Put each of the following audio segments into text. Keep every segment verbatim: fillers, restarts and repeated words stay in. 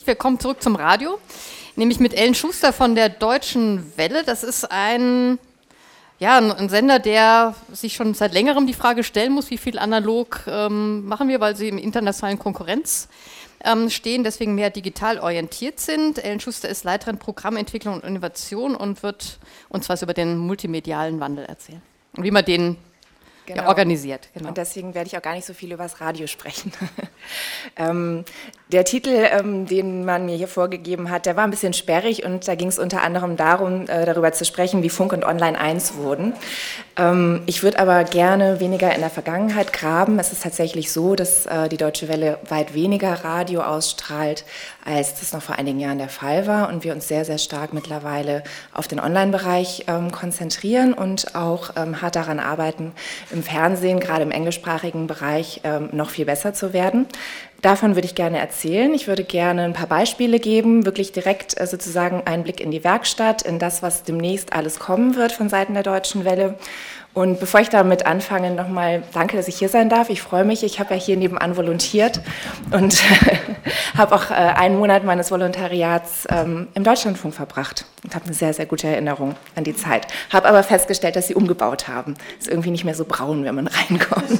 Wir kommen zurück zum Radio, nämlich mit Ellen Schuster von der Deutschen Welle. Das ist ein, ja, ein Sender, der sich schon seit längerem die Frage stellen muss, wie viel analog ähm, machen wir, weil sie im internationalen Konkurrenz ähm, stehen, deswegen mehr digital orientiert sind. Ellen Schuster ist Leiterin Programmentwicklung und Innovation und wird uns was über den multimedialen Wandel erzählen und wie man den Genau. Ja, organisiert. Genau. Und deswegen werde ich auch gar nicht so viel über das Radio sprechen. ähm, der Titel, ähm, den man mir hier vorgegeben hat, der war ein bisschen sperrig und da ging es unter anderem darum, äh, darüber zu sprechen, wie Funk und Online eins wurden. Ähm, ich würde aber gerne weniger in der Vergangenheit graben. Es ist tatsächlich so, dass äh, die Deutsche Welle weit weniger Radio ausstrahlt, als das noch vor einigen Jahren der Fall war und wir uns sehr, sehr stark mittlerweile auf den Online-Bereich ähm, konzentrieren und auch ähm, hart daran arbeiten, im Fernsehen, gerade im englischsprachigen Bereich, ähm, noch viel besser zu werden. Davon würde ich gerne erzählen. Ich würde gerne ein paar Beispiele geben, wirklich direkt äh, sozusagen einen Blick in die Werkstatt, in das, was demnächst alles kommen wird von Seiten der Deutschen Welle. Und bevor ich damit anfange, nochmal danke, dass ich hier sein darf. Ich freue mich. Ich habe ja hier nebenan volontiert und habe auch äh, einen Monat meines Volontariats ähm, im Deutschlandfunk verbracht und habe eine sehr, sehr gute Erinnerung an die Zeit. Habe aber festgestellt, dass sie umgebaut haben. Ist irgendwie nicht mehr so braun, wenn man reinkommt.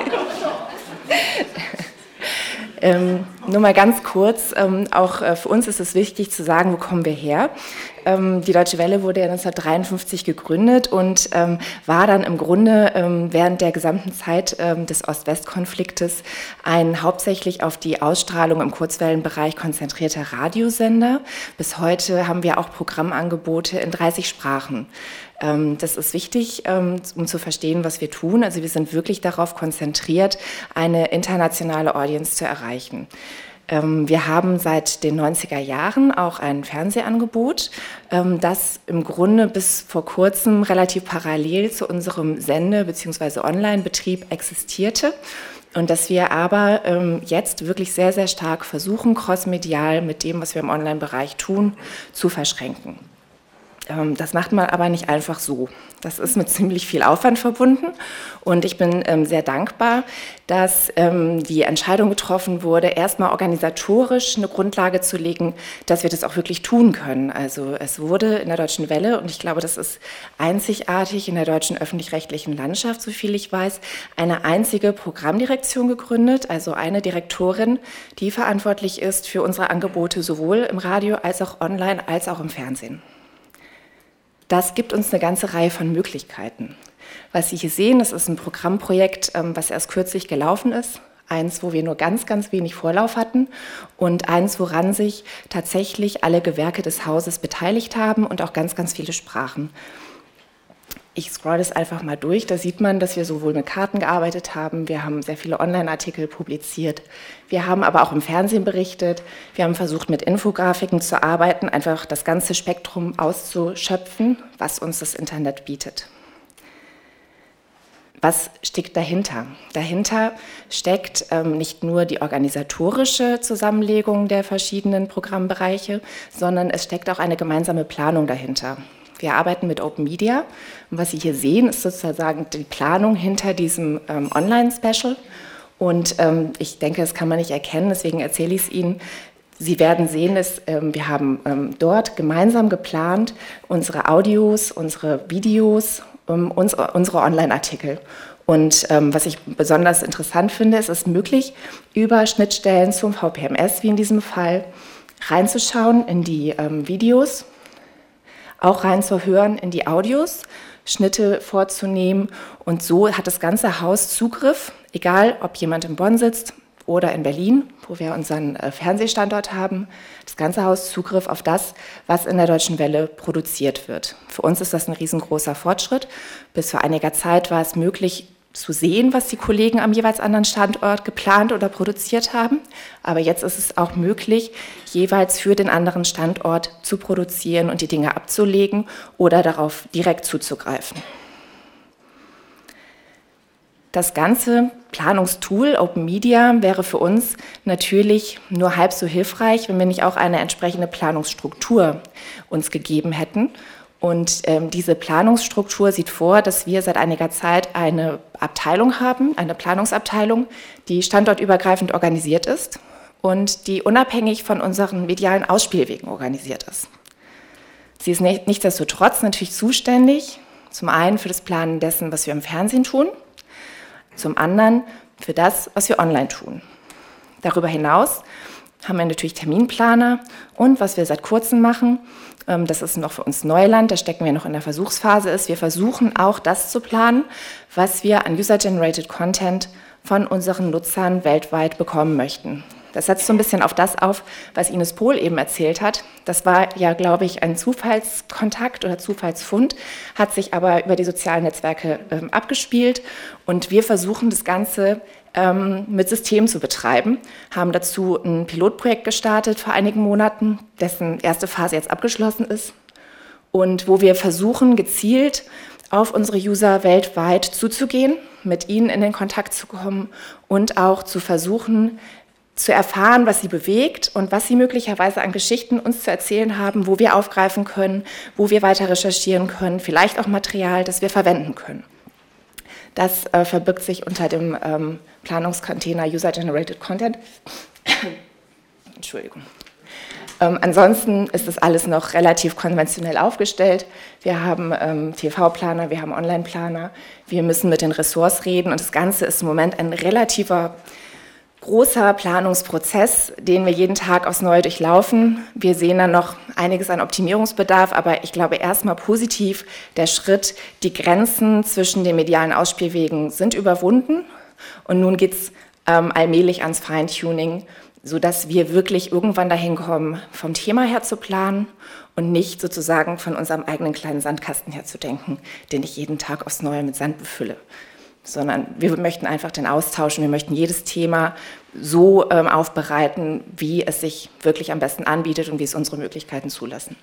Ähm, nur mal ganz kurz, ähm, auch äh, für uns ist es wichtig zu sagen, wo kommen wir her. Ähm, die Deutsche Welle wurde ja neunzehnhundertdreiundfünfzig gegründet und ähm, war dann im Grunde ähm, während der gesamten Zeit ähm, des Ost-West-Konfliktes ein hauptsächlich auf die Ausstrahlung im Kurzwellenbereich konzentrierter Radiosender. Bis heute haben wir auch Programmangebote in dreißig Sprachen. Das ist wichtig, um zu verstehen, was wir tun. Also wir sind wirklich darauf konzentriert, eine internationale Audience zu erreichen. Wir haben seit den neunziger Jahren auch ein Fernsehangebot, das im Grunde bis vor kurzem relativ parallel zu unserem Sende- bzw. Online-Betrieb existierte. Und dass wir aber ähm, jetzt wirklich sehr, sehr stark versuchen, crossmedial mit dem, was wir im Online-Bereich tun, zu verschränken. Das macht man aber nicht einfach so. Das ist mit ziemlich viel Aufwand verbunden und ich bin ähm, sehr dankbar, dass ähm, die Entscheidung getroffen wurde, erstmal organisatorisch eine Grundlage zu legen, dass wir das auch wirklich tun können. Also es wurde in der Deutschen Welle, und ich glaube, das ist einzigartig in der deutschen öffentlich-rechtlichen Landschaft, so viel ich weiß, eine einzige Programmdirektion gegründet, also eine Direktorin, die verantwortlich ist für unsere Angebote sowohl im Radio als auch online als auch im Fernsehen. Das gibt uns eine ganze Reihe von Möglichkeiten. Was Sie hier sehen, das ist ein Programmprojekt, was erst kürzlich gelaufen ist. Eins, wo wir nur ganz, ganz wenig Vorlauf hatten und eins, woran sich tatsächlich alle Gewerke des Hauses beteiligt haben und auch ganz, ganz viele Sprachen. Ich scroll das einfach mal durch, da sieht man, dass wir sowohl mit Karten gearbeitet haben, wir haben sehr viele Online-Artikel publiziert, wir haben aber auch im Fernsehen berichtet, wir haben versucht, mit Infografiken zu arbeiten, einfach das ganze Spektrum auszuschöpfen, was uns das Internet bietet. Was steckt dahinter? Dahinter steckt ähm, nicht nur die organisatorische Zusammenlegung der verschiedenen Programmbereiche, sondern es steckt auch eine gemeinsame Planung dahinter. Wir arbeiten mit Open Media und was Sie hier sehen, ist sozusagen die Planung hinter diesem ähm, Online-Special und ähm, ich denke, das kann man nicht erkennen, deswegen erzähle ich es Ihnen. Sie werden sehen, dass ähm, wir haben ähm, dort gemeinsam geplant, unsere Audios, unsere Videos, um, uns, unsere Online-Artikel. Und ähm, was ich besonders interessant finde, ist es möglich, über Schnittstellen zum V P M S, wie in diesem Fall, reinzuschauen in die ähm, Videos, auch reinzuhören in die Audios, Schnitte vorzunehmen und so hat das ganze Haus Zugriff, egal ob jemand in Bonn sitzt oder in Berlin, wo wir unseren äh, Fernsehstandort haben, das ganze Haus Zugriff auf das, was in der Deutschen Welle produziert wird. Für uns ist das ein riesengroßer Fortschritt. Bis vor einiger Zeit war es möglich, zu sehen, was die Kollegen am jeweils anderen Standort geplant oder produziert haben. Aber jetzt ist es auch möglich, jeweils für den anderen Standort zu produzieren und die Dinge abzulegen oder darauf direkt zuzugreifen. Das ganze Planungstool Open Media wäre für uns natürlich nur halb so hilfreich, wenn wir nicht auch eine entsprechende Planungsstruktur uns gegeben hätten. Und ähm, diese Planungsstruktur sieht vor, dass wir seit einiger Zeit eine Abteilung haben, eine Planungsabteilung, die standortübergreifend organisiert ist und die unabhängig von unseren medialen Ausspielwegen organisiert ist. Sie ist nicht, nichtsdestotrotz natürlich zuständig, zum einen für das Planen dessen, was wir im Fernsehen tun, zum anderen für das, was wir online tun. Darüber hinaus haben wir natürlich Terminplaner und was wir seit kurzem machen, das ist noch für uns Neuland, da stecken wir noch in der Versuchsphase, ist, wir versuchen auch das zu planen, was wir an User-Generated Content von unseren Nutzern weltweit bekommen möchten. Das setzt so ein bisschen auf das auf, was Ines Pohl eben erzählt hat. Das war ja, glaube ich, ein Zufallskontakt oder Zufallsfund, hat sich aber über die sozialen Netzwerke ähm, abgespielt. Und wir versuchen das Ganze ähm, mit Systemen zu betreiben, haben dazu ein Pilotprojekt gestartet vor einigen Monaten, dessen erste Phase jetzt abgeschlossen ist. Und wo wir versuchen, gezielt auf unsere User weltweit zuzugehen, mit ihnen in den Kontakt zu kommen und auch zu versuchen, zu erfahren, was sie bewegt und was sie möglicherweise an Geschichten uns zu erzählen haben, wo wir aufgreifen können, wo wir weiter recherchieren können, vielleicht auch Material, das wir verwenden können. Das äh, verbirgt sich unter dem ähm, Planungscontainer User-Generated Content. Entschuldigung. Ähm, ansonsten ist das alles noch relativ konventionell aufgestellt. Wir haben ähm, T V-Planer, wir haben Online-Planer, wir müssen mit den Ressorts reden und das Ganze ist im Moment ein relativer großer Planungsprozess, den wir jeden Tag aufs Neue durchlaufen. Wir sehen da noch einiges an Optimierungsbedarf, aber ich glaube erstmal positiv, der Schritt, die Grenzen zwischen den medialen Ausspielwegen sind überwunden und nun geht es ähm, allmählich ans Feintuning, sodass wir wirklich irgendwann dahin kommen, vom Thema her zu planen und nicht sozusagen von unserem eigenen kleinen Sandkasten her zu denken, den ich jeden Tag aufs Neue mit Sand befülle. Sondern wir möchten einfach den Austausch und wir möchten jedes Thema so ähm, aufbereiten, wie es sich wirklich am besten anbietet und wie es unsere Möglichkeiten zulassen.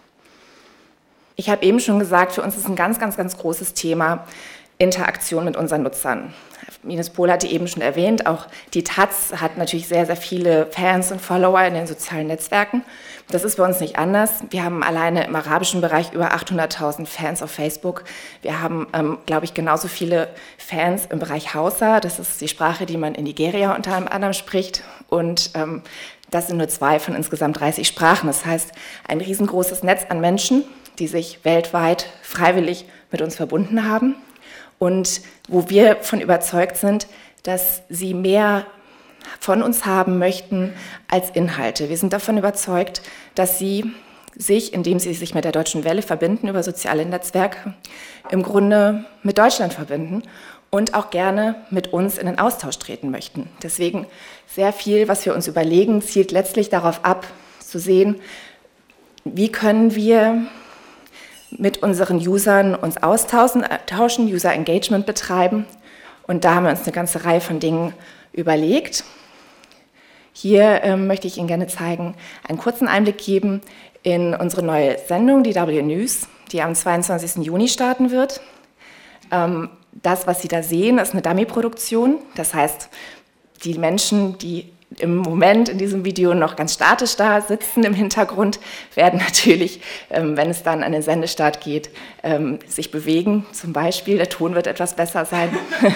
Ich habe eben schon gesagt, für uns ist ein ganz, ganz, ganz großes Thema Interaktion mit unseren Nutzern. Ines Pohl hatte eben schon erwähnt, auch die Taz hat natürlich sehr, sehr viele Fans und Follower in den sozialen Netzwerken. Das ist bei uns nicht anders. Wir haben alleine im arabischen Bereich über achthunderttausend Fans auf Facebook. Wir haben, ähm, glaube ich, genauso viele Fans im Bereich Hausa. Das ist die Sprache, die man in Nigeria unter anderem spricht. Und ähm, das sind nur zwei von insgesamt dreißig Sprachen. Das heißt, ein riesengroßes Netz an Menschen, die sich weltweit freiwillig mit uns verbunden haben. Und wo wir von überzeugt sind, dass sie mehr von uns haben möchten als Inhalte. Wir sind davon überzeugt, dass sie sich, indem sie sich mit der Deutschen Welle verbinden über soziale Netzwerke, im Grunde mit Deutschland verbinden und auch gerne mit uns in den Austausch treten möchten. Deswegen sehr viel, was wir uns überlegen, zielt letztlich darauf ab, zu sehen, wie können wir mit unseren Usern uns austauschen, tauschen, User Engagement betreiben. Und da haben wir uns eine ganze Reihe von Dingen überlegt. Hier ähm, möchte ich Ihnen gerne zeigen, einen kurzen Einblick geben in unsere neue Sendung, die W News, die am zweiundzwanzigsten Juni starten wird. Ähm, das, was Sie da sehen, ist eine Dummy-Produktion. Das heißt, die Menschen, die im Moment in diesem Video noch ganz statisch da sitzen im Hintergrund, werden natürlich, ähm, wenn es dann an den Sendestart geht, ähm, sich bewegen. Zum Beispiel, der Ton wird etwas besser sein.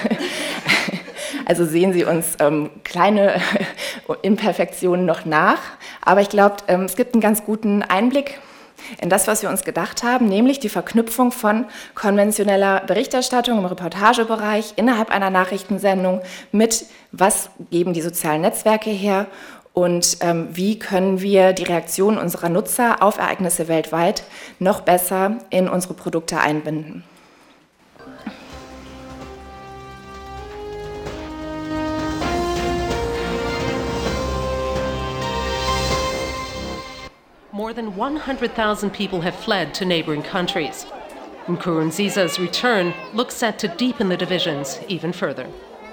Also sehen Sie uns ähm, kleine Imperfektionen noch nach. Aber ich glaube, ähm, es gibt einen ganz guten Einblick in das, was wir uns gedacht haben, nämlich die Verknüpfung von konventioneller Berichterstattung im Reportagebereich innerhalb einer Nachrichtensendung mit, was geben die sozialen Netzwerke her und ähm, wie können wir die Reaktion unserer Nutzer auf Ereignisse weltweit noch besser in unsere Produkte einbinden. More than one hundred thousand people have fled to neighboring countries. Nkurunziza's return looks set to deepen the divisions even further.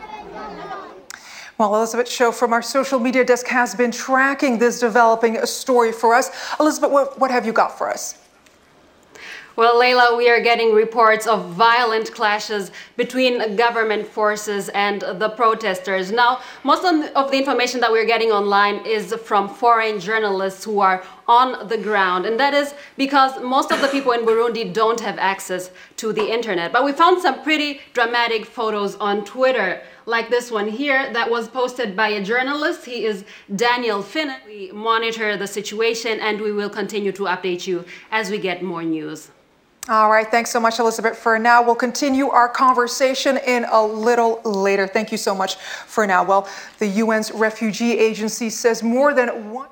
Well, Elizabeth Show from our social media desk has been tracking this developing story for us. Elizabeth, what, what have you got for us? Well, Leila, we are getting reports of violent clashes between government forces and the protesters. Now, most of the information that we're getting online is from foreign journalists who are on the ground. And that is because most of the people in Burundi don't have access to the internet. But we found some pretty dramatic photos on Twitter, like this one here that was posted by a journalist. He is Daniel Finnan. We monitor the situation and we will continue to update you as we get more news. All right, thanks so much, Elizabeth. For now, we'll continue our conversation in a little later. Thank you so much for now. Well, the U N's Refugee Agency says more than one...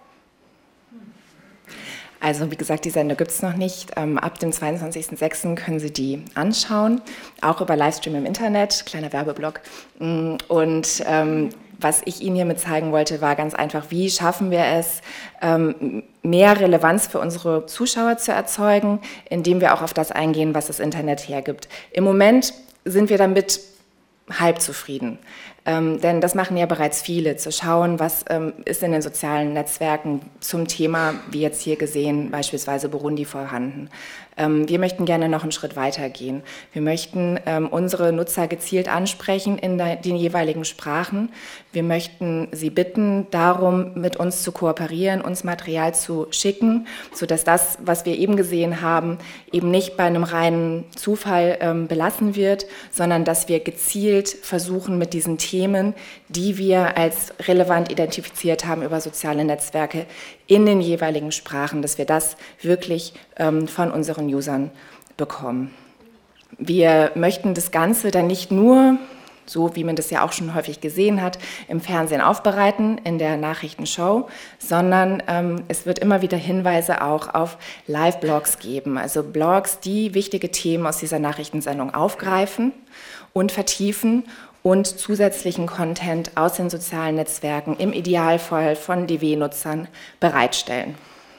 Also wie gesagt, die Sendung gibt es noch nicht. Ähm, ab dem zweiundzwanzigsten sechsten können Sie die anschauen, auch über Livestream im Internet, kleiner Werbeblock. Und ähm, was ich Ihnen hiermit zeigen wollte, war ganz einfach, wie schaffen wir es, ähm, mehr Relevanz für unsere Zuschauer zu erzeugen, indem wir auch auf das eingehen, was das Internet hergibt. Im Moment sind wir damit halb zufrieden. Ähm, denn das machen ja bereits viele, zu schauen, was ähm, ist in den sozialen Netzwerken zum Thema, wie jetzt hier gesehen, beispielsweise Burundi vorhanden. Ähm, wir möchten gerne noch einen Schritt weiter gehen. Wir möchten ähm, unsere Nutzer gezielt ansprechen in der, den jeweiligen Sprachen. Wir möchten sie bitten, darum mit uns zu kooperieren, uns Material zu schicken, sodass das, was wir eben gesehen haben, eben nicht bei einem reinen Zufall ähm, belassen wird, sondern dass wir gezielt versuchen, mit diesen Themen, die wir als relevant identifiziert haben über soziale Netzwerke, in den jeweiligen Sprachen, dass wir das wirklich ähm, von unseren Usern bekommen. Wir möchten das Ganze dann nicht nur, so wie man das ja auch schon häufig gesehen hat, im Fernsehen aufbereiten, in der Nachrichtenshow, sondern ähm, es wird immer wieder Hinweise auch auf Live-Blogs geben, also Blogs, die wichtige Themen aus dieser Nachrichtensendung aufgreifen und vertiefen und zusätzlichen Content aus den sozialen Netzwerken im Idealfall von D W-Nutzern bereitstellen.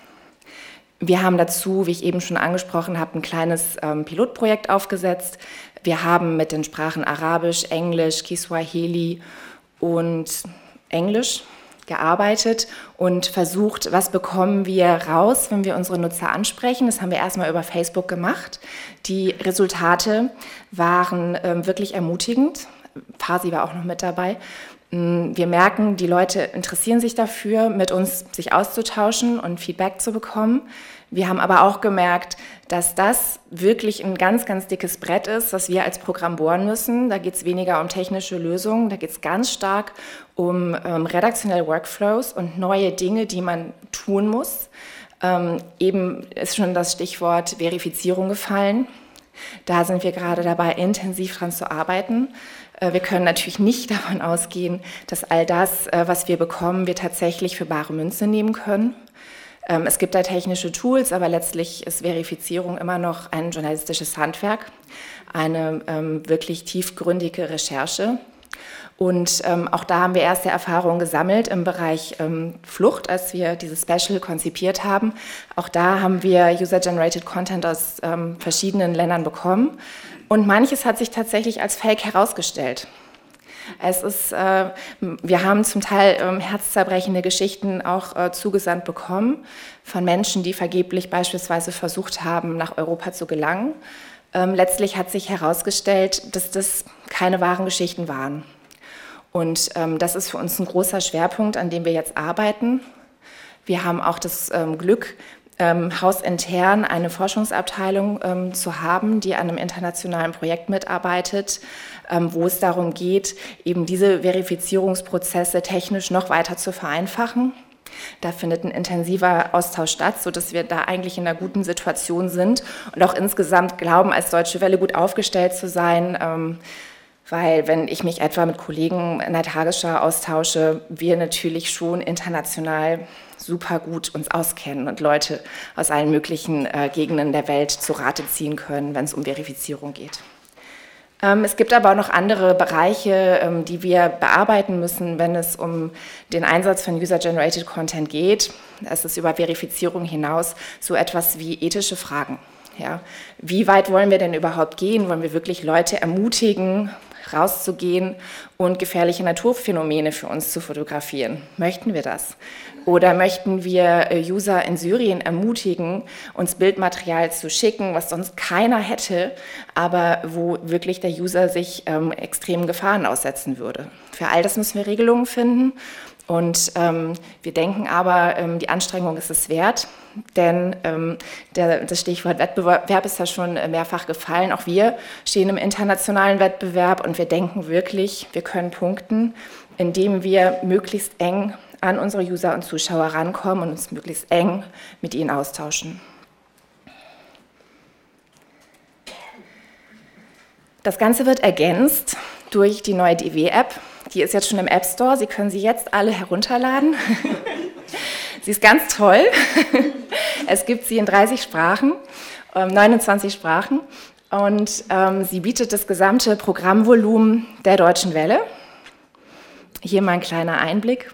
Wir haben dazu, wie ich eben schon angesprochen habe, ein kleines ähm, Pilotprojekt aufgesetzt. Wir haben mit den Sprachen Arabisch, Englisch, Kiswahili und Englisch gearbeitet und versucht, was bekommen wir raus, wenn wir unsere Nutzer ansprechen. Das haben wir erstmal über Facebook gemacht. Die Resultate waren ähm, wirklich ermutigend. Farsi war auch noch mit dabei. Wir merken, die Leute interessieren sich dafür, mit uns sich auszutauschen und Feedback zu bekommen. Wir haben aber auch gemerkt, dass das wirklich ein ganz, ganz dickes Brett ist, was wir als Programm bohren müssen. Da geht es weniger um technische Lösungen, da geht es ganz stark um ähm, redaktionelle Workflows und neue Dinge, die man tun muss. Ähm, eben ist schon das Stichwort Verifizierung gefallen. Da sind wir gerade dabei, intensiv dran zu arbeiten. Wir können natürlich nicht davon ausgehen, dass all das, was wir bekommen, wir tatsächlich für bare Münze nehmen können. Es gibt da technische Tools, aber letztlich ist Verifizierung immer noch ein journalistisches Handwerk, eine ähm, wirklich tiefgründige Recherche. Und ähm, auch da haben wir erste Erfahrungen gesammelt im Bereich ähm, Flucht, als wir dieses Special konzipiert haben. Auch da haben wir User-Generated Content aus ähm, verschiedenen Ländern bekommen. Und manches hat sich tatsächlich als Fake herausgestellt. Es ist, äh, wir haben zum Teil ähm, herzzerbrechende Geschichten auch äh, zugesandt bekommen von Menschen, die vergeblich beispielsweise versucht haben, nach Europa zu gelangen. Ähm, letztlich hat sich herausgestellt, dass das keine wahren Geschichten waren. Und ähm, das ist für uns ein großer Schwerpunkt, an dem wir jetzt arbeiten. Wir haben auch das ähm, Glück, ähm, hausintern eine Forschungsabteilung ähm, zu haben, die an einem internationalen Projekt mitarbeitet, ähm, wo es darum geht, eben diese Verifizierungsprozesse technisch noch weiter zu vereinfachen. Da findet ein intensiver Austausch statt, sodass wir da eigentlich in einer guten Situation sind und auch insgesamt glauben, als Deutsche Welle gut aufgestellt zu sein, ähm, weil wenn ich mich etwa mit Kollegen in der Tagesschau austausche, wir natürlich schon international super gut uns auskennen und Leute aus allen möglichen äh, Gegenden der Welt zu Rate ziehen können, wenn es um Verifizierung geht. Ähm, es gibt aber auch noch andere Bereiche, ähm, die wir bearbeiten müssen, wenn es um den Einsatz von User-Generated Content geht. Es ist über Verifizierung hinaus so etwas wie ethische Fragen. Ja, wie weit wollen wir denn überhaupt gehen? Wollen wir wirklich Leute ermutigen, rauszugehen und gefährliche Naturphänomene für uns zu fotografieren? Möchten wir das? Oder möchten wir User in Syrien ermutigen, uns Bildmaterial zu schicken, was sonst keiner hätte, aber wo wirklich der User sich ähm, extremen Gefahren aussetzen würde? Für all das müssen wir Regelungen finden. Und ähm, wir denken aber, ähm, die Anstrengung ist es wert, denn ähm, der, das Stichwort Wettbewerb ist ja schon mehrfach gefallen. Auch wir stehen im internationalen Wettbewerb und wir denken wirklich, wir können punkten, indem wir möglichst eng an unsere User und Zuschauer rankommen und uns möglichst eng mit ihnen austauschen. Das Ganze wird ergänzt durch die neue D W-App. Die ist jetzt schon im App Store. Sie können sie jetzt alle herunterladen. Sie ist ganz toll. Es gibt sie in dreißig Sprachen, neunundzwanzig Sprachen. Und ähm, sie bietet das gesamte Programmvolumen der Deutschen Welle. Hier mal ein kleiner Einblick.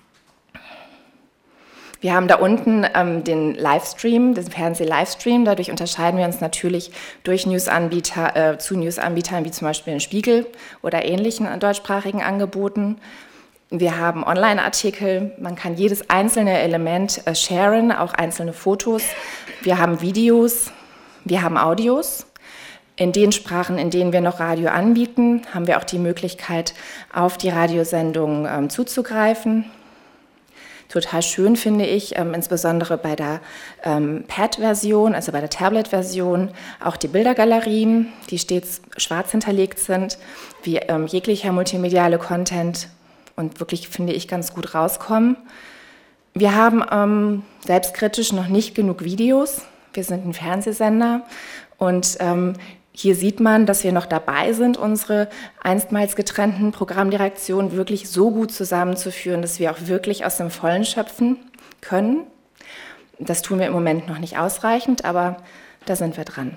Wir haben da unten ähm, den Livestream, den Fernseh-Livestream. Dadurch unterscheiden wir uns natürlich durch Newsanbieter, äh, zu Newsanbietern wie zum Beispiel den Spiegel oder ähnlichen deutschsprachigen Angeboten. Wir haben Online-Artikel, man kann jedes einzelne Element äh, sharen, auch einzelne Fotos. Wir haben Videos, wir haben Audios. In den Sprachen, in denen wir noch Radio anbieten, haben wir auch die Möglichkeit, auf die Radiosendungen ähm, zuzugreifen. Total schön finde ich, ähm, insbesondere bei der ähm, Pad-Version, also bei der Tablet-Version, auch die Bildergalerien, die stets schwarz hinterlegt sind, wie ähm, jeglicher multimediale Content und wirklich, finde ich, ganz gut rauskommen. Wir haben ähm, selbstkritisch noch nicht genug Videos. Wir sind ein Fernsehsender und ähm, hier sieht man, dass wir noch dabei sind, unsere einstmals getrennten Programmdirektionen wirklich so gut zusammenzuführen, dass wir auch wirklich aus dem Vollen schöpfen können. Das tun wir im Moment noch nicht ausreichend, aber da sind wir dran.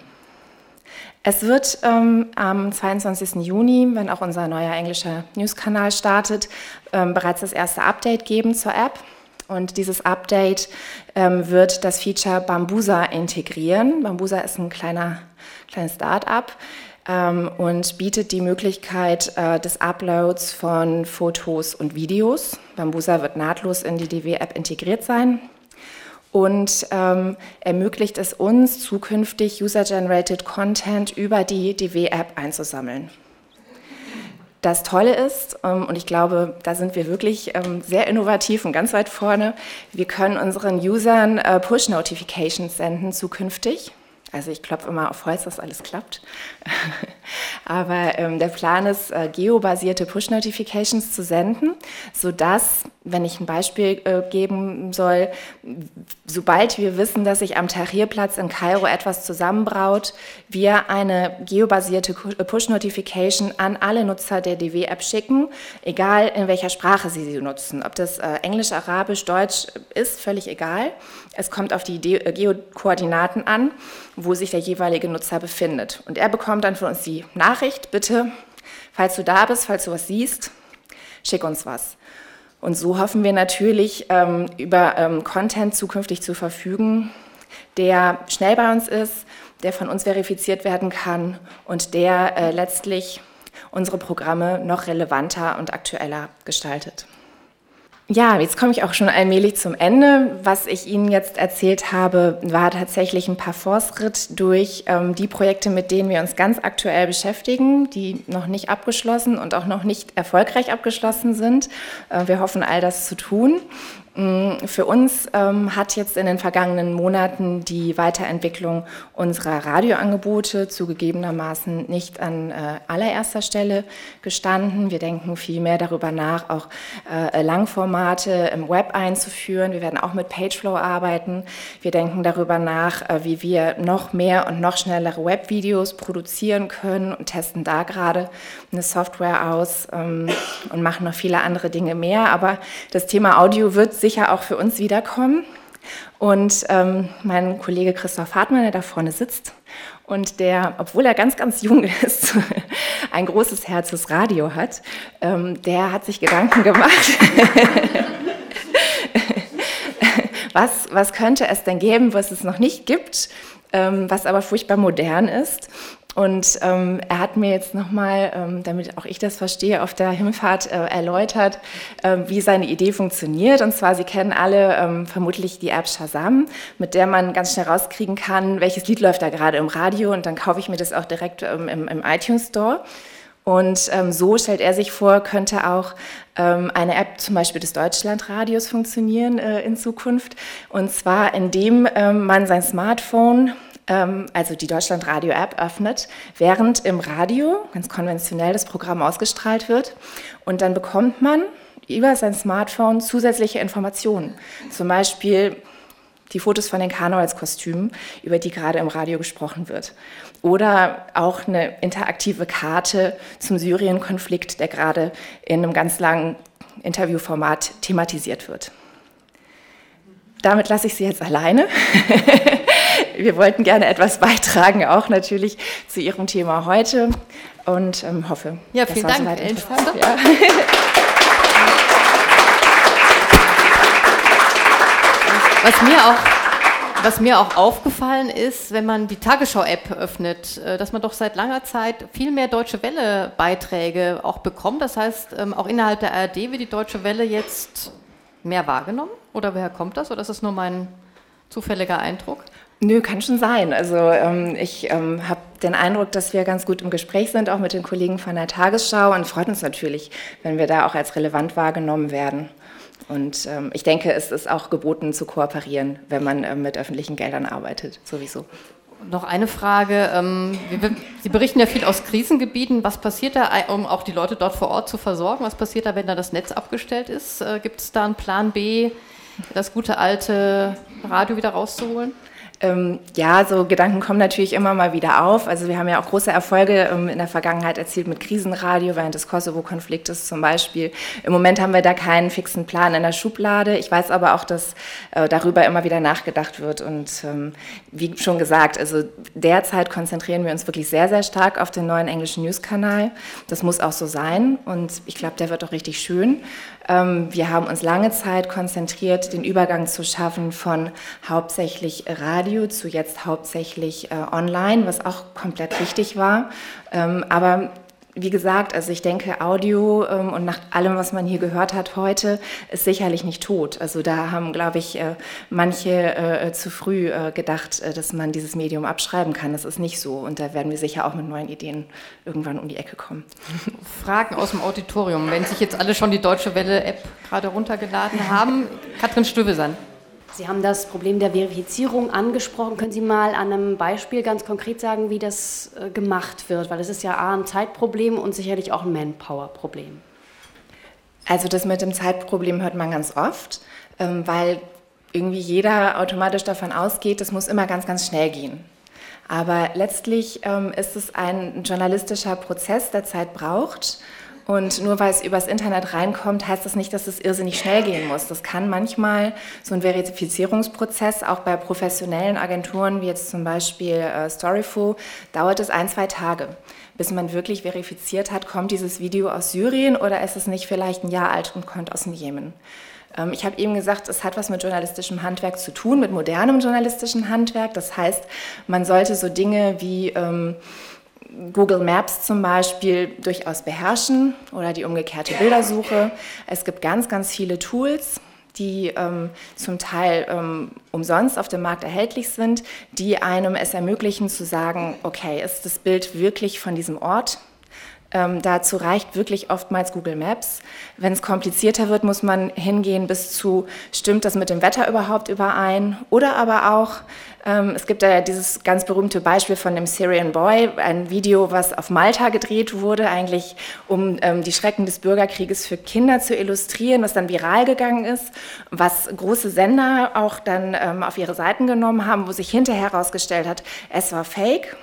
Es wird ähm, am zweiundzwanzigsten Juni, wenn auch unser neuer englischer News-Kanal startet, ähm, bereits das erste Update geben zur App. Und dieses Update ähm, wird das Feature Bambuser integrieren. Bambuser ist ein kleiner, kleines Start-up ähm, und bietet die Möglichkeit äh, des Uploads von Fotos und Videos. Bambuser wird nahtlos in die D W-App integriert sein und ähm, ermöglicht es uns, zukünftig User-Generated Content über die D W-App einzusammeln. Das Tolle ist, und ich glaube, da sind wir wirklich sehr innovativ und ganz weit vorne, wir können unseren Usern Push-Notifications senden zukünftig. Also ich klopfe immer auf Holz, dass alles klappt. Aber ähm, der Plan ist, äh, geobasierte Push-Notifications zu senden, sodass, wenn ich ein Beispiel äh, geben soll, sobald wir wissen, dass sich am Tahrirplatz in Kairo etwas zusammenbraut, wir eine geobasierte Push-Notification an alle Nutzer der D W-App schicken, egal in welcher Sprache sie sie nutzen. Ob das äh, Englisch, Arabisch, Deutsch ist, völlig egal. Es kommt auf die De- äh, Geokoordinaten an, wo sich der jeweilige Nutzer befindet. Und er bekommt dann von uns die Nachricht, bitte, falls du da bist, falls du was siehst, schick uns was. Und so hoffen wir natürlich, ähm, über ähm, Content zukünftig zu verfügen, der schnell bei uns ist, der von uns verifiziert werden kann und der äh, letztlich unsere Programme noch relevanter und aktueller gestaltet. Ja, jetzt komme ich auch schon allmählich zum Ende. Was ich Ihnen jetzt erzählt habe, war tatsächlich ein Parforce-Ritt durch ähm, die Projekte, mit denen wir uns ganz aktuell beschäftigen, die noch nicht abgeschlossen und auch noch nicht erfolgreich abgeschlossen sind. Äh, wir hoffen, all das zu tun. Für uns ähm, hat jetzt in den vergangenen Monaten die Weiterentwicklung unserer Radioangebote zugegebenermaßen nicht an äh, allererster Stelle gestanden. Wir denken viel mehr darüber nach, auch äh, Langformate im Web einzuführen. Wir werden auch mit Pageflow arbeiten. Wir denken darüber nach, äh, wie wir noch mehr und noch schnellere Webvideos produzieren können und testen da gerade eine Software aus ähm, und machen noch viele andere Dinge mehr. Aber das Thema Audio wird sicher auch für uns wiederkommen. Und ähm, mein Kollege Christoph Hartmann, der da vorne sitzt und der, obwohl er ganz, ganz jung ist, ein großes Herz fürs Radio hat, ähm, der hat sich Gedanken gemacht, was, was könnte es denn geben, was es noch nicht gibt, ähm, was aber furchtbar modern ist. Und ähm, er hat mir jetzt nochmal, ähm, damit auch ich das verstehe, auf der Himmelfahrt äh, erläutert, äh, wie seine Idee funktioniert. Und zwar, Sie kennen alle ähm, vermutlich die App Shazam, mit der man ganz schnell rauskriegen kann, welches Lied läuft da gerade im Radio. Und dann kaufe ich mir das auch direkt ähm, im, im iTunes Store. Und ähm, so stellt er sich vor, könnte auch ähm, eine App zum Beispiel des Deutschlandradios funktionieren äh, in Zukunft. Und zwar, indem ähm, man sein Smartphone, ähm, also die Deutschlandradio-App, öffnet, während im Radio ganz konventionell das Programm ausgestrahlt wird. Und dann bekommt man über sein Smartphone zusätzliche Informationen. Zum Beispiel die Fotos von den Karnevalskostümen, über die gerade im Radio gesprochen wird. Oder auch eine interaktive Karte zum Syrien-Konflikt, der gerade in einem ganz langen Interviewformat thematisiert wird. Damit lasse ich Sie jetzt alleine. Wir wollten gerne etwas beitragen, auch natürlich zu Ihrem Thema heute, und ähm, hoffe, ja, vielen das Dank, war soweit Ellen interessant. Schuster. Ja. Was mir auch, was mir auch aufgefallen ist, wenn man die Tagesschau-App öffnet, dass man doch seit langer Zeit viel mehr Deutsche Welle-Beiträge auch bekommt. Das heißt, auch innerhalb der A R D wird die Deutsche Welle jetzt mehr wahrgenommen? Oder woher kommt das? Oder ist das nur mein zufälliger Eindruck? Nö, kann schon sein. Also ähm, ich ähm, habe den Eindruck, dass wir ganz gut im Gespräch sind, auch mit den Kollegen von der Tagesschau, und freut uns natürlich, wenn wir da auch als relevant wahrgenommen werden. Und ähm, ich denke, es ist auch geboten zu kooperieren, wenn man ähm, mit öffentlichen Geldern arbeitet, sowieso. Noch eine Frage. Ähm, Sie berichten ja viel aus Krisengebieten. Was passiert da, um auch die Leute dort vor Ort zu versorgen? Was passiert da, wenn da das Netz abgestellt ist? Äh, gibt es da einen Plan B, das gute alte Radio wieder rauszuholen? Ähm, ja, so Gedanken kommen natürlich immer mal wieder auf. Also wir haben ja auch große Erfolge ähm, in der Vergangenheit erzielt mit Krisenradio, während des Kosovo-Konfliktes zum Beispiel. Im Moment haben wir da keinen fixen Plan in der Schublade. Ich weiß aber auch, dass äh, darüber immer wieder nachgedacht wird. Und ähm, wie schon gesagt, also derzeit konzentrieren wir uns wirklich sehr, sehr stark auf den neuen englischen News-Kanal. Das muss auch so sein, und ich glaube, der wird auch richtig schön. Ähm, wir haben uns lange Zeit konzentriert, den Übergang zu schaffen von hauptsächlich Radio zu jetzt hauptsächlich äh, online, was auch komplett richtig war. Ähm, aber wie gesagt, also ich denke, Audio ähm, und nach allem, was man hier gehört hat heute, ist sicherlich nicht tot. Also da haben, glaube ich, äh, manche äh, zu früh äh, gedacht, äh, dass man dieses Medium abschreiben kann. Das ist nicht so, und da werden wir sicher auch mit neuen Ideen irgendwann um die Ecke kommen. Fragen aus dem Auditorium, wenn sich jetzt alle schon die Deutsche Welle-App gerade runtergeladen haben. Katrin Stüvesan. Sie haben das Problem der Verifizierung angesprochen. Können Sie mal an einem Beispiel ganz konkret sagen, wie das äh, gemacht wird? Weil es ist ja A, ein Zeitproblem und sicherlich auch ein Manpower-Problem. Also das mit dem Zeitproblem hört man ganz oft, ähm, weil irgendwie jeder automatisch davon ausgeht, das muss immer ganz, ganz schnell gehen. Aber letztlich ähm, ist es ein journalistischer Prozess, der Zeit braucht. Und nur weil es übers Internet reinkommt, heißt das nicht, dass es irrsinnig schnell gehen muss. Das kann manchmal, so ein Verifizierungsprozess, auch bei professionellen Agenturen, wie jetzt zum Beispiel äh, Storyful, dauert es ein, zwei Tage, bis man wirklich verifiziert hat, kommt dieses Video aus Syrien oder ist es nicht vielleicht ein Jahr alt und kommt aus dem Jemen. Ähm, ich habe eben gesagt, es hat was mit journalistischem Handwerk zu tun, mit modernem journalistischen Handwerk. Das heißt, man sollte so Dinge wie Ähm, Google Maps zum Beispiel durchaus beherrschen oder die umgekehrte Bildersuche. Es gibt ganz, ganz viele Tools, die ähm, zum Teil ähm, umsonst auf dem Markt erhältlich sind, die einem es ermöglichen zu sagen, okay, ist das Bild wirklich von diesem Ort? Ähm, dazu reicht wirklich oftmals Google Maps. Wenn es komplizierter wird, muss man hingehen bis zu, stimmt das mit dem Wetter überhaupt überein? Oder aber auch, ähm, es gibt ja dieses ganz berühmte Beispiel von dem Syrian Boy, ein Video, was auf Malta gedreht wurde, eigentlich um ähm, die Schrecken des Bürgerkrieges für Kinder zu illustrieren, was dann viral gegangen ist, was große Sender auch dann ähm, auf ihre Seiten genommen haben, wo sich hinterher herausgestellt hat, es war Fake.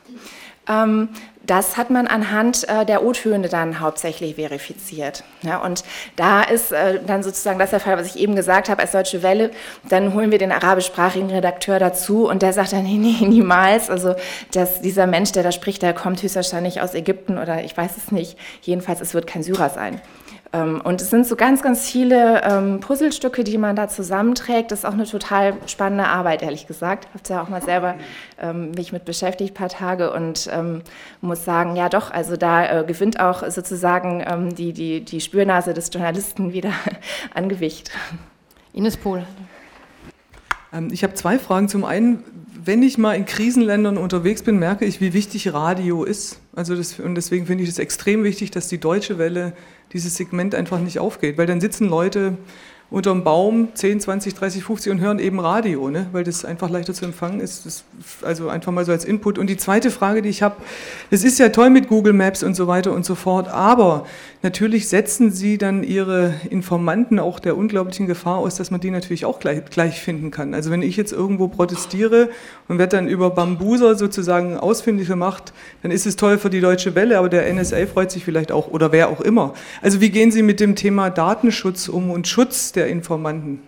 Ähm, das hat man anhand äh, der O-Töne dann hauptsächlich verifiziert. Ja, und da ist äh, dann sozusagen das der Fall, was ich eben gesagt habe, als Deutsche Welle, dann holen wir den arabischsprachigen Redakteur dazu und der sagt dann, nee, nee, niemals. Also dass dieser Mensch, der da spricht, der kommt höchstwahrscheinlich aus Ägypten oder ich weiß es nicht. Jedenfalls, es wird kein Syrer sein. Und es sind so ganz, ganz viele ähm, Puzzlestücke, die man da zusammenträgt. Das ist auch eine total spannende Arbeit, ehrlich gesagt. Ich habe ja auch mal selber ähm, mich mit beschäftigt, ein paar Tage, und ähm, muss sagen, ja doch, also da äh, gewinnt auch sozusagen ähm, die, die, die Spürnase des Journalisten wieder an Gewicht. Ines Pohl. Ähm, ich habe zwei Fragen. Zum einen, wenn ich mal in Krisenländern unterwegs bin, merke ich, wie wichtig Radio ist. Also das, und deswegen finde ich es extrem wichtig, dass die Deutsche Welle dieses Segment einfach nicht aufgeht, weil dann sitzen Leute unterm Baum zehn, zwanzig, dreißig, fünfzig und hören eben Radio, ne? Weil das einfach leichter zu empfangen ist. Das, also einfach mal so als Input. Und die zweite Frage, die ich habe, es ist ja toll mit Google Maps und so weiter und so fort, aber natürlich setzen Sie dann Ihre Informanten auch der unglaublichen Gefahr aus, dass man die natürlich auch gleich, gleich finden kann. Also wenn ich jetzt irgendwo protestiere und werde dann über Bambuser sozusagen ausfindig gemacht, dann ist es toll für die Deutsche Welle, aber der N S A freut sich vielleicht auch oder wer auch immer. Also wie gehen Sie mit dem Thema Datenschutz um und Schutz der Informanten?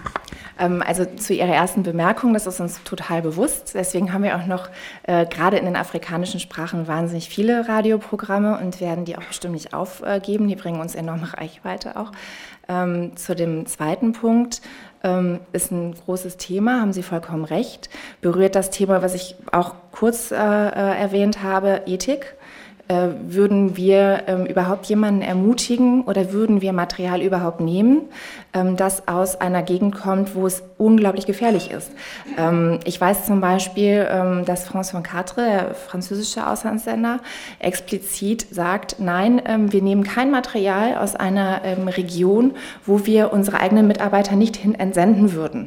Also zu Ihrer ersten Bemerkung, das ist uns total bewusst. Deswegen haben wir auch noch äh, gerade in den afrikanischen Sprachen wahnsinnig viele Radioprogramme und werden die auch bestimmt nicht aufgeben. Die bringen uns enorme Reichweite auch. Ähm, zu dem zweiten Punkt, ähm, ist ein großes Thema, haben Sie vollkommen recht, berührt das Thema, was ich auch kurz äh, erwähnt habe, Ethik. Äh, würden wir ähm, überhaupt jemanden ermutigen oder würden wir Material überhaupt nehmen, ähm, das aus einer Gegend kommt, wo es unglaublich gefährlich ist? Ähm, ich weiß zum Beispiel, ähm, dass France vingt-quatre, der französische Auslandssender, explizit sagt, nein, ähm, wir nehmen kein Material aus einer ähm, Region, wo wir unsere eigenen Mitarbeiter nicht hin entsenden würden.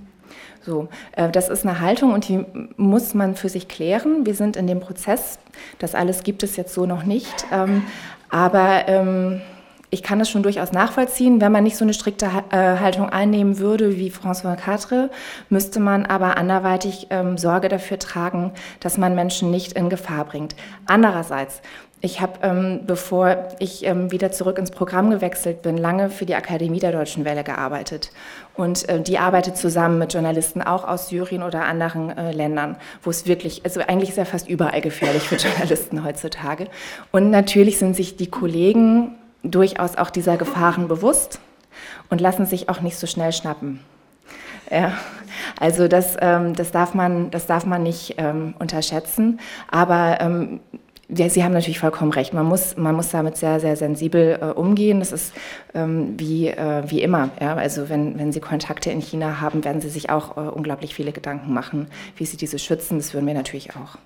So, äh, das ist eine Haltung und die muss man für sich klären. Wir sind in dem Prozess, das alles gibt es jetzt so noch nicht, ähm, aber ähm, ich kann es schon durchaus nachvollziehen. Wenn man nicht so eine strikte äh, Haltung einnehmen würde wie France vingt-quatre, müsste man aber anderweitig ähm, Sorge dafür tragen, dass man Menschen nicht in Gefahr bringt. Andererseits, ich habe, ähm, bevor ich ähm, wieder zurück ins Programm gewechselt bin, lange für die Akademie der Deutschen Welle gearbeitet. Und äh, die arbeitet zusammen mit Journalisten auch aus Syrien oder anderen äh, Ländern, wo es wirklich, also eigentlich ist ja fast überall gefährlich für Journalisten heutzutage. Und natürlich sind sich die Kollegen durchaus auch dieser Gefahren bewusst und lassen sich auch nicht so schnell schnappen. Ja, also das, ähm, das, darf man, das darf man nicht ähm, unterschätzen, aber ähm, ja, Sie haben natürlich vollkommen recht. Man muss, man muss damit sehr, sehr sensibel äh, umgehen. Das ist ähm, wie, äh, wie immer. Ja? Also wenn, wenn Sie Kontakte in China haben, werden Sie sich auch äh, unglaublich viele Gedanken machen, wie Sie diese schützen. Das würden wir natürlich auch.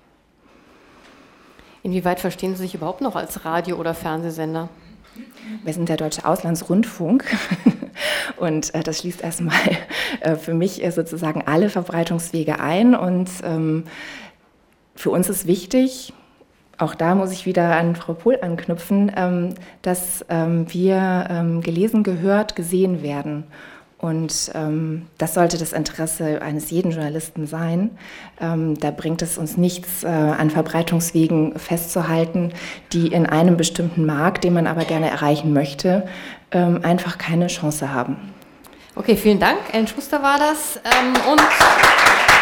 Inwieweit verstehen Sie sich überhaupt noch als Radio- oder Fernsehsender? Wir sind der Deutsche Auslandsrundfunk und äh, das schließt erstmal äh, für mich äh, sozusagen alle Verbreitungswege ein. Und ähm, für uns ist wichtig, auch da muss ich wieder an Frau Pohl anknüpfen, ähm, dass ähm, wir ähm, gelesen, gehört, gesehen werden. Und ähm, das sollte das Interesse eines jeden Journalisten sein. Ähm, da bringt es uns nichts, äh, an Verbreitungswegen festzuhalten, die in einem bestimmten Markt, den man aber gerne erreichen möchte, ähm, einfach keine Chance haben. Okay, vielen Dank. Ellen Schuster war das. Ähm, und